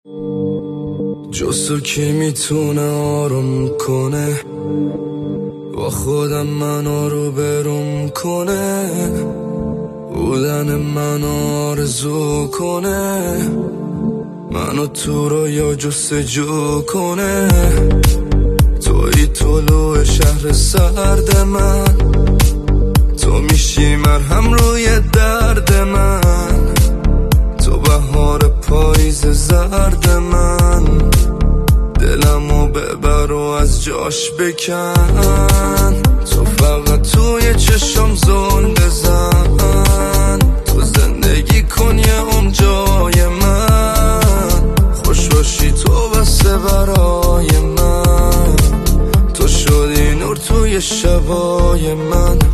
جز تو کی میتونه آروم کنه، با خودم منو رو بروم کنه، بودن منو آرزو کنه، منو تو رو یا جستجو کنه. توی طلوع شهر سرد من، تو میشی مرهم روی درد من، تو بهار پاییز زرد من، دلمو ببر و از جاش بکن. تو فقط توی چشم زل بزن، تو زندگی کن یه عمر جای من، خوش باشی تو بسه برای من، تو شدی نور توی شبای من.